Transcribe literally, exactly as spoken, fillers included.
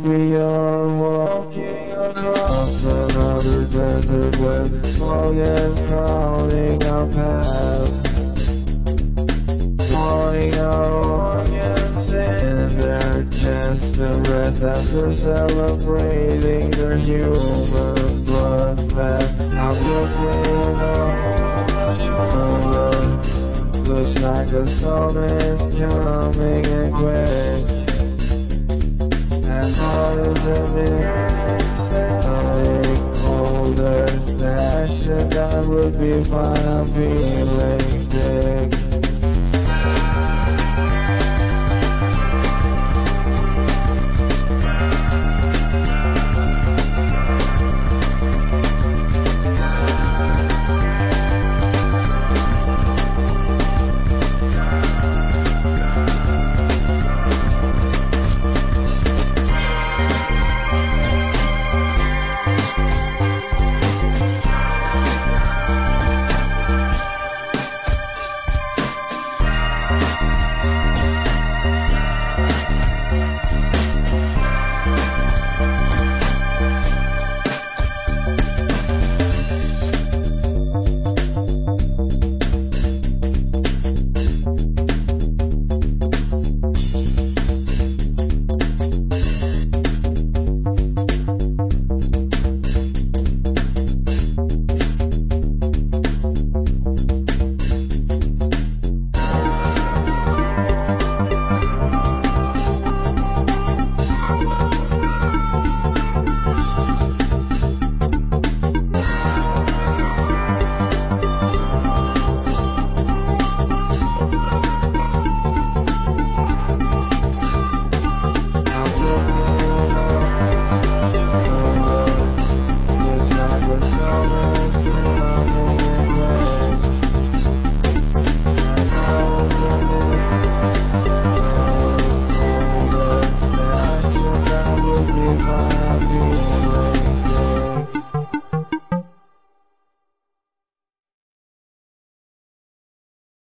We are walking across another desert where the fog is crowding our path. Pouring our organs in their chest and breath after celebrating their human bloodbath. Out looking over my shoulder, looks like the storm is coming and quick. And how does it be? Older, that shit that would be fine.